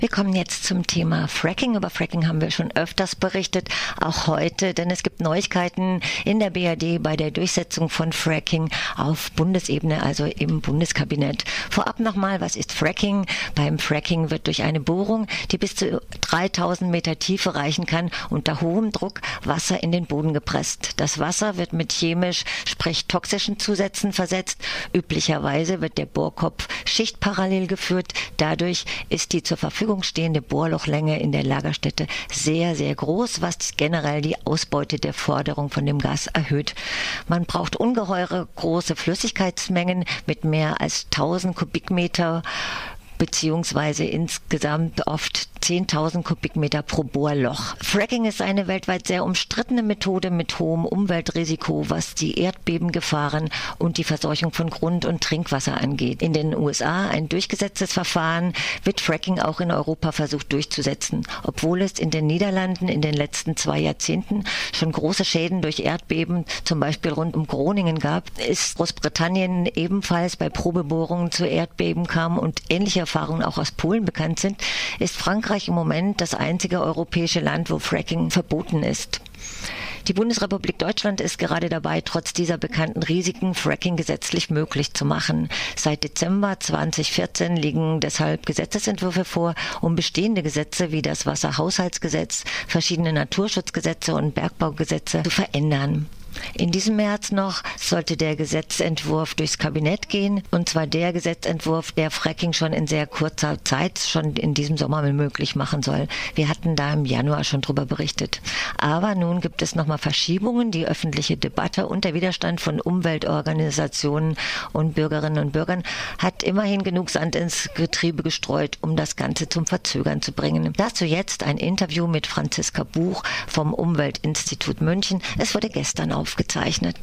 Wir kommen jetzt zum Thema Fracking. Über Fracking haben wir schon öfters berichtet, auch heute, denn es gibt Neuigkeiten in der BRD bei der Durchsetzung von Fracking auf Bundesebene, also im Bundeskabinett. Vorab nochmal, was ist Fracking? Beim Fracking wird durch eine Bohrung, die bis zu 3000 Meter Tiefe reichen kann, unter hohem Druck Wasser in den Boden gepresst. Das Wasser wird mit chemisch, sprich toxischen Zusätzen versetzt. Üblicherweise wird der Bohrkopf schichtparallel geführt. Dadurch ist die zur Verfügung stehende Bohrlochlänge in der Lagerstätte sehr, sehr groß, was generell die Ausbeute der Forderung von dem Gas erhöht. Man braucht ungeheure große Flüssigkeitsmengen mit mehr als 1000 Kubikmeter beziehungsweise insgesamt oft 10.000 Kubikmeter pro Bohrloch. Fracking ist eine weltweit sehr umstrittene Methode mit hohem Umweltrisiko, was die Erdbebengefahren und die Verseuchung von Grund- und Trinkwasser angeht. In den USA, ein durchgesetztes Verfahren, wird Fracking auch in Europa versucht durchzusetzen. Obwohl es in den Niederlanden in den letzten 2 Jahrzehnten schon große Schäden durch Erdbeben, zum Beispiel rund um Groningen gab, ist Großbritannien ebenfalls bei Probebohrungen zu Erdbeben kam und ähnliche Erfahrungen auch aus Polen bekannt sind, ist Frankreich im Moment das einzige europäische Land, wo Fracking verboten ist. Die Bundesrepublik Deutschland ist gerade dabei, trotz dieser bekannten Risiken Fracking gesetzlich möglich zu machen. Seit Dezember 2014 liegen deshalb Gesetzesentwürfe vor, um bestehende Gesetze wie das Wasserhaushaltsgesetz, verschiedene Naturschutzgesetze und Bergbaugesetze zu verändern. In diesem März noch sollte der Gesetzentwurf durchs Kabinett gehen, und zwar der Gesetzentwurf, der Fracking schon in sehr kurzer Zeit, schon in diesem Sommer möglich machen soll. Wir hatten da im Januar schon drüber berichtet. Aber nun gibt es nochmal Verschiebungen. Die öffentliche Debatte und der Widerstand von Umweltorganisationen und Bürgerinnen und Bürgern hat immerhin genug Sand ins Getriebe gestreut, um das Ganze zum Verzögern zu bringen. Dazu jetzt ein Interview mit Franziska Buch vom Umweltinstitut München. Es wurde gestern aufgezeichnet.